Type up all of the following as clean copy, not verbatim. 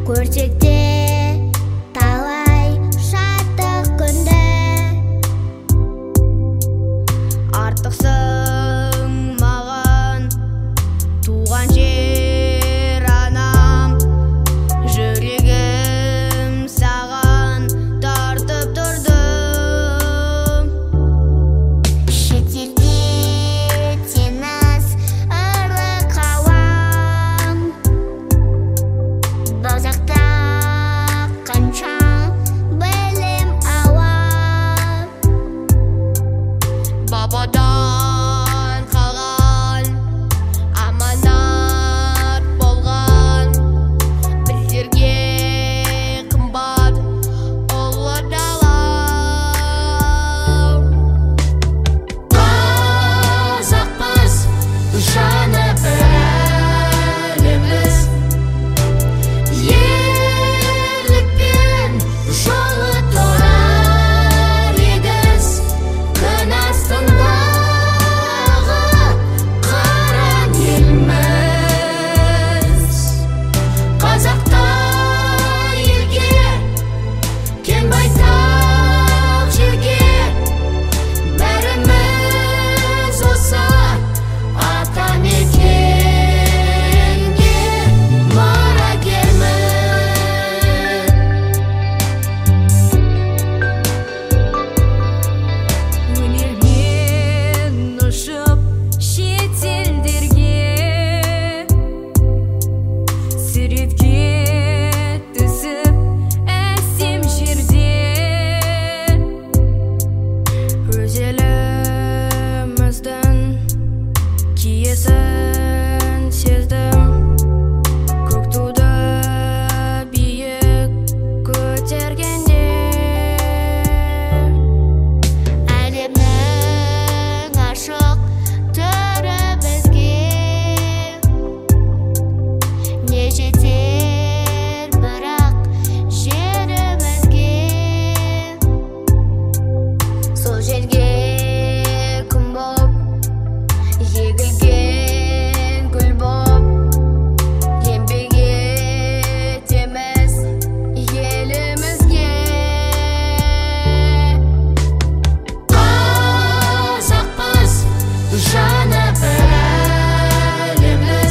көрсек те талай шаттық күнді. Артықсың маған туған жер анам, жүрегім саған тартып тұрды. Шетелде теңіз ырлы қауам, бозақта қанша білім ауам. Бабадан қалған аманат болған, біздерге қымбат ұлы дала. Қазақпыз, жаны біріміз, ерлікпен жолы тұрар егіз, күн астындағы қара елміз. Қазақтай елге, кең байтақ жерге, бәріміз осы ата мекенге мұрагерміз. Өнермен ұшып шетелдерге, суретке түсіп әсем жерде, өз еліміздің киесін сездім, көк туды биік көтергенде. Әлемнің ашық түрі бізге не жетер, бірақ жерімізге. Сол жерге күн боп, егілген гүл боп, еңбек етеміз елімізге. Қазақпыз, жаны біріміз,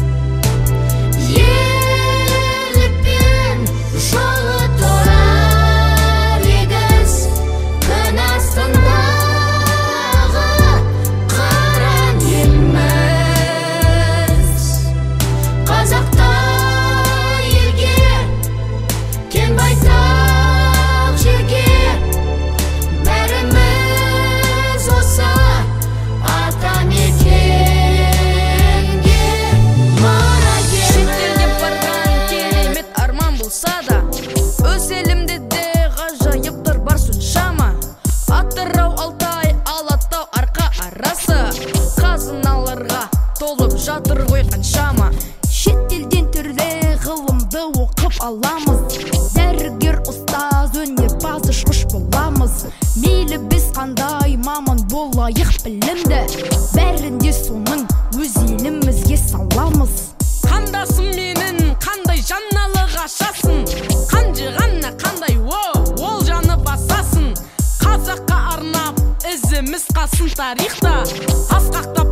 ерлікпен жолы тұрар егіз, күн астындағы қара елміз. Қазақтай елге, кең байтақ жерге, бәріміз осы ата мекенге мұрагерміз. Шетелге барған керемет арман болса да, өз елімде де ғажайыптар бар соншама. Атырау, Алтай, Алатау, арқа арасы қазыналарға толып жатыр ғой қаншама. Шетелден түрлі ғылымды оқып аламыз, дәрігер, ұстаз, өнерпаз, ұшқыш боламыз. Мейлі біз қандай маман болайық білімді, бәрінде соның өз елімізге саламыз. Қандасым менің қандай жанналық ашасын, қанжығана қандай ол жаны басасын. Қазаққа арнап ізіміз қалсын тарихта, асқақта